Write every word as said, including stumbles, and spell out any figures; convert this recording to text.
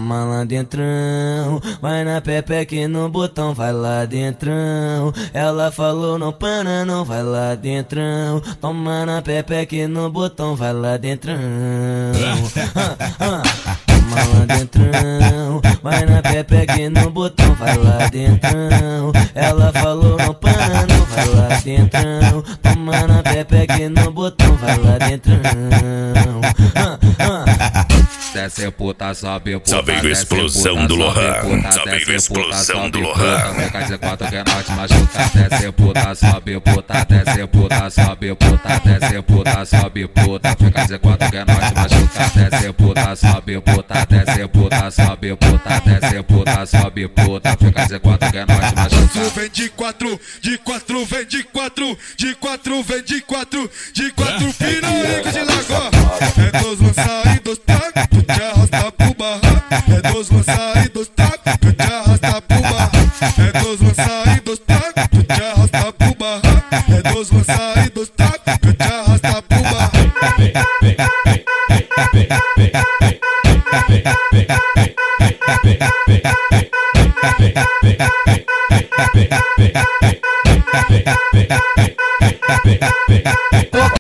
toma lá dentrão. Vai na pepeca e no botão, vai lá dentrão. Ela falou não para não, vai lá dentrão. Toma na pepeca e no botão, vai lá dentrão. Toma lá dentrão. Vai na pepeca e no botão, vai lá dentrão. Ela falou não para não, vai lá dentrão. Toma na pepeca e no botão, vai lá dentrão. Desce puta, sobe puta, só veio explosão do Lohan, só veio explosão do Lohan. Fica de quatro que nós machuca. Desce puta, sobe puta, desce puta, sobe puta, desce puta, sobe puta. Fica de quatro que nós machuca. Desce puta, sobe puta, desce puta, sobe puta, desce puta, sobe puta. Fica de quatro que nós machuca. Vem de quatro, de quatro, vem de quatro, de quatro, vem de quatro, de quatro, pirâmica de lagoa. É dos lançar e dos tacos, tu te arrasta pro barraco. É dos lançar e dos tacos, tu te arrasta pro barraco. É dos lançar e dos tacos, tu te arrasta pro barraco. É dos lançar e dos tacos, tu te arrasta pro barraco.